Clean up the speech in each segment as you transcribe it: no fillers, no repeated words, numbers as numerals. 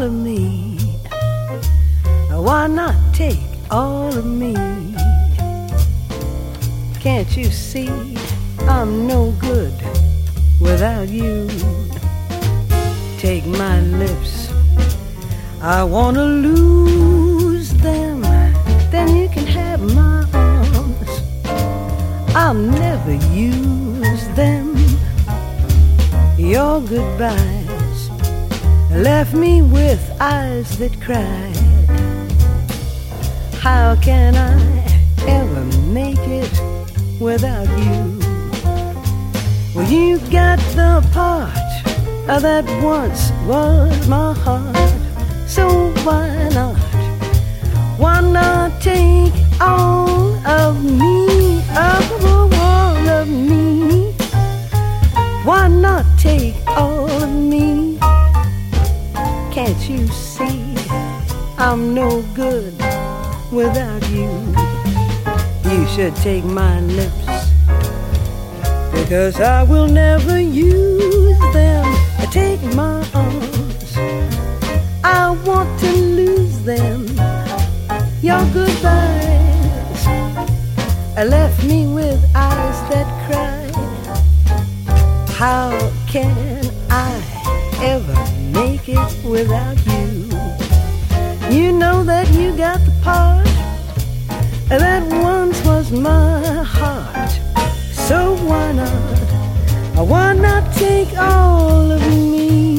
all of me? Why not take all of me? Can't you see I'm no good without you? Take my lips, I wanna lose them. Then you can have my arms, I'll never use them. Your goodbyes left me with eyes that cried. How can I ever make it without you? Well, you got the part that once was my heart. So why not? Why not take all of me? All of me. Why not take all of me? Can't you see I'm no good without you? You should take my lips, because I will never use them. Take my arms, I want to lose them. Your goodbyes left me with eyes that cried. How can I ever make it without you? You know that you got the part that once was my heart. So why not take all of me?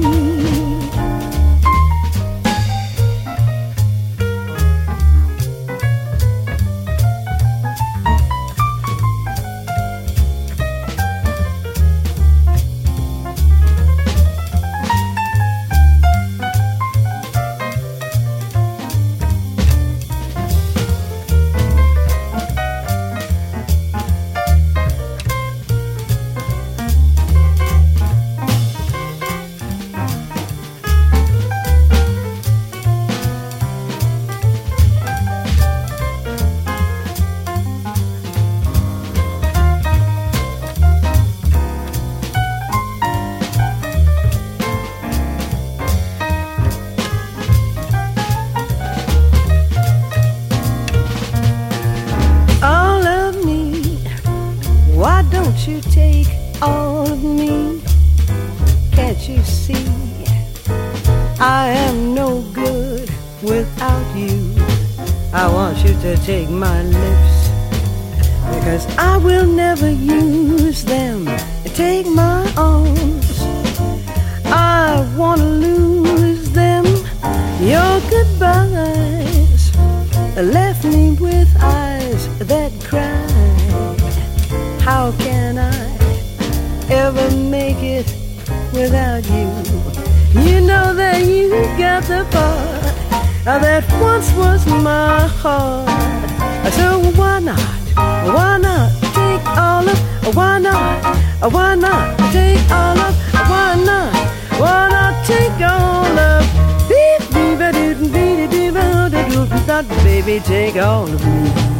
You take all of me. Can't you see I am no good without you? I want you to take my lips, because I will never use them. Take my arms, I want to lose them. Your goodbyes left me with eyes that cried. How can I ever make it without you? You know that you got the part that once was my heart. So why not take all of, why not take all of, why not take all of, baby, take all of me.